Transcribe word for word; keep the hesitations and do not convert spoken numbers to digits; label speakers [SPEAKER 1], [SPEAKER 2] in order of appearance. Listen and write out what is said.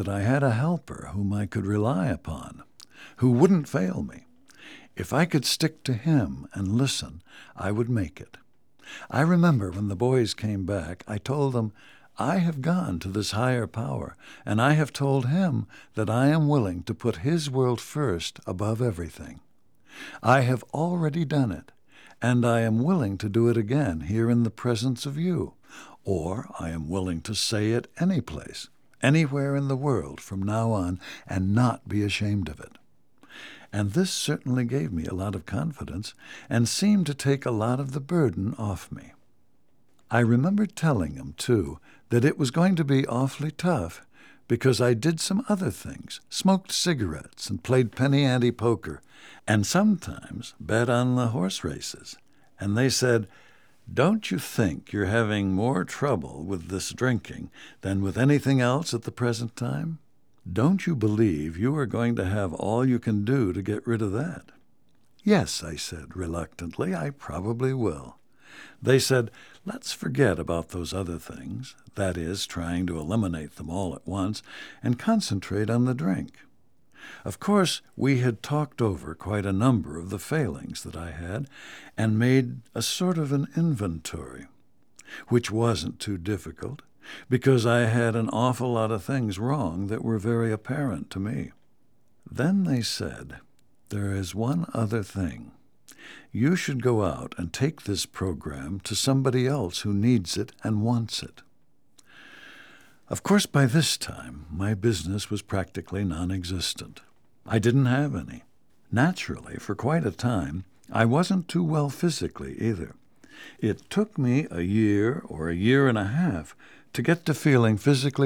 [SPEAKER 1] that I had a helper whom I could rely upon, who wouldn't fail me. If I could stick to him and listen, I would make it. I remember when the boys came back, I told them, I have gone to this higher power, and I have told him that I am willing to put his world first above everything. I have already done it, and I am willing to do it again here in the presence of you, or I am willing to say it any place, anywhere in the world from now on, and not be ashamed of it. And this certainly gave me a lot of confidence and seemed to take a lot of the burden off me. I remember telling him, too, that it was going to be awfully tough because I did some other things, smoked cigarettes and played penny ante poker, and sometimes bet on the horse races. And they said, "Don't you think you're having more trouble with this drinking than with anything else at the present time? Don't you believe you are going to have all you can do to get rid of that?" "Yes," I said reluctantly, "I probably will." They said, "Let's forget about those other things, that is, trying to eliminate them all at once, and concentrate on the drink." Of course, we had talked over quite a number of the failings that I had and made a sort of an inventory, which wasn't too difficult, because I had an awful lot of things wrong that were very apparent to me. Then they said, "There is one other thing. You should go out and take this program to somebody else who needs it and wants it." Of course, by this time, my business was practically non-existent. I didn't have any. Naturally, for quite a time, I wasn't too well physically either. It took me a year or a year and a half to get to feeling physically